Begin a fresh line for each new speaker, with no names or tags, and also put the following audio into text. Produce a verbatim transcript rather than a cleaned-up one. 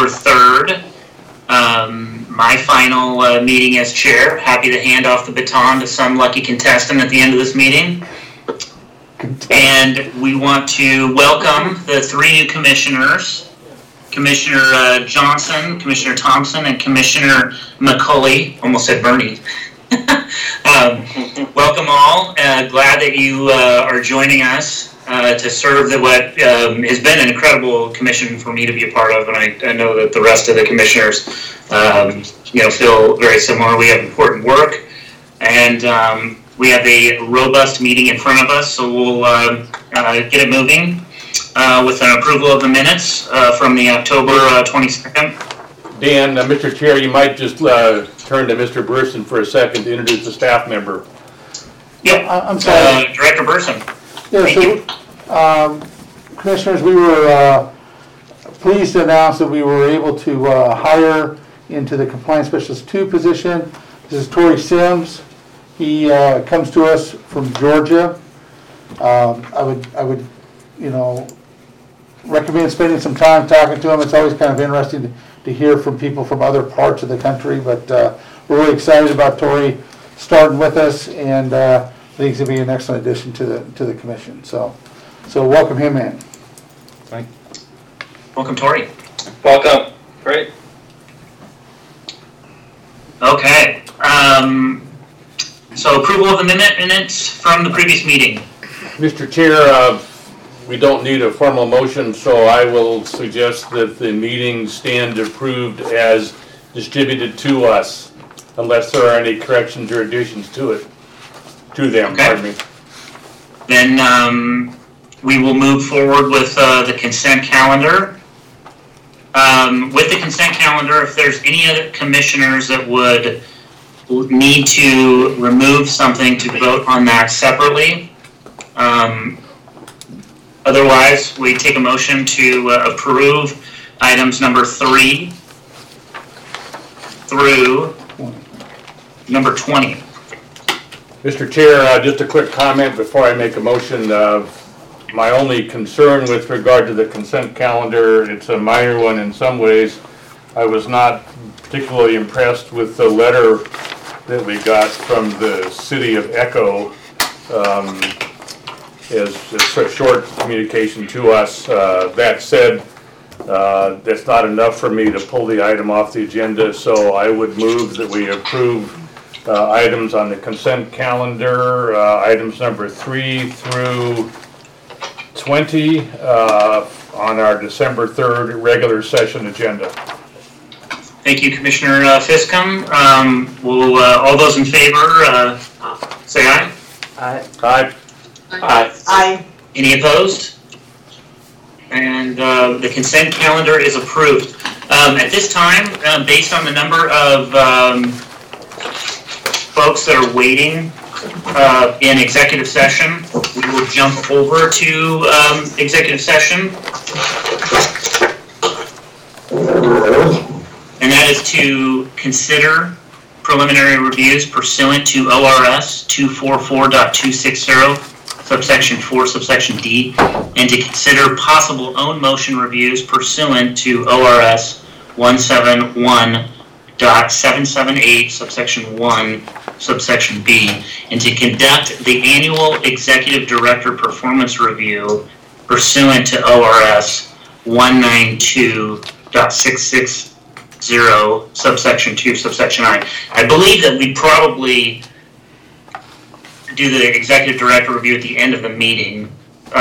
December third. Um, my final uh, meeting as chair. Happy to hand off the baton to some lucky contestant at the end of this meeting. And we want to welcome the three new commissioners, Commissioner uh, Johnson, Commissioner Thompson, and Commissioner McCulley. Almost said Bernie. um, welcome all. Uh, glad that you uh, are joining us uh, to serve the, what um, has been an incredible commission for me to be a part of, and I, I know that the rest of the commissioners um, you know, feel very similar. We have important work, and um, we have a robust meeting in front of us, so we'll uh, uh, get it moving uh, with an approval of the minutes uh, from the October uh, twenty-second.
Dan, uh, Mister Chair, you might just uh, turn to Mister Burson for a second to introduce the staff member.
Yep,
I'm sorry.
Uh, Director Burson.
Yeah,
Thank
so,
you.
Um, Commissioners, we were uh, pleased to announce that we were able to uh, hire into the Compliance Specialist two position. This is Tori Sims. He uh, comes to us from Georgia. Um, I would, I would, you know, recommend spending some time talking to him. It's always kind of interesting to, to hear from people from other parts of the country, but uh, we're really excited about Tori starting with us, and uh, I think he's going to be an excellent addition to the to the commission. So, so welcome him in.
Thank you.
Welcome, Tori.
Welcome. Great.
Okay. Um, so approval of the minute minutes from the previous meeting.
Mister Chair, uh, we don't need a formal motion, so I will suggest that the meeting stand approved as distributed to us, unless there are any corrections or additions to it, to them,
Okay.
pardon me.
Then um, we will move forward with uh, the consent calendar. Um, with the consent calendar, if there's any other commissioners that would need to remove something to vote on that separately. Um, otherwise, we take a motion to uh, approve items number three through number twenty.
Mister Chair, uh, just a quick comment before I make a motion. Uh, my only concern with regard to the consent calendar, it's a minor one in some ways. I was not particularly impressed with the letter that we got from the city of Echo um, as, as a short communication to us. Uh, that said, uh, that's not enough for me to pull the item off the agenda, so I would move that we approve uh, items on the consent calendar, uh, items number three through twenty uh, on our December third regular session agenda.
Thank you, Commissioner uh, Fiscom. Um, will uh, all those in favor uh, say aye?
Aye.
Aye.
Aye.
Aye.
Any opposed? And uh, the consent calendar is approved. Um, at this time, uh, based on the number of um, folks that are waiting uh, in executive session, we will jump over to um, executive session. And that is to consider preliminary reviews pursuant to O R S two forty-four point two sixty, subsection four, subsection D, and to consider possible own motion reviews pursuant to O R S one seventy-one point seven seven eight, subsection one, subsection B, and to conduct the annual executive director performance review pursuant to O R S one ninety-two point six six zero, subsection two, subsection I. I believe that we probably do the executive director review at the end of the meeting,